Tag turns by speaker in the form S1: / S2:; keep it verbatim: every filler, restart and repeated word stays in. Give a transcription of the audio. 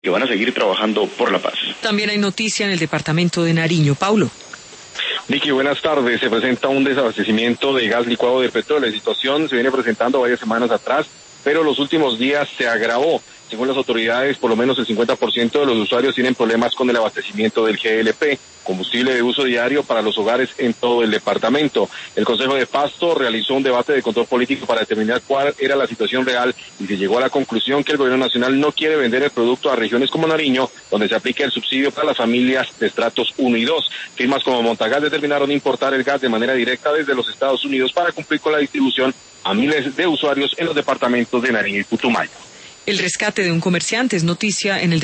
S1: que van a seguir trabajando por la paz.
S2: También hay noticia en el departamento de Nariño. Paulo.
S3: Vicky, buenas tardes. Se presenta un desabastecimiento de gas licuado de petróleo. La situación se viene presentando varias semanas atrás, pero los últimos días se agravó. Según las autoridades, por lo menos el cincuenta por ciento de los usuarios tienen problemas con el abastecimiento del G L P, combustible de uso diario para los hogares en todo el departamento. El Consejo de Pasto realizó un debate de control político para determinar cuál era la situación real y se llegó a la conclusión que el gobierno nacional no quiere vender el producto a regiones como Nariño, donde se aplica el subsidio para las familias de estratos uno y dos. Firmas como Montagas determinaron importar el gas de manera directa desde los Estados Unidos para cumplir con la distribución a miles de usuarios en los departamentos de Nariño y Putumayo.
S2: El rescate de un comerciante es noticia en el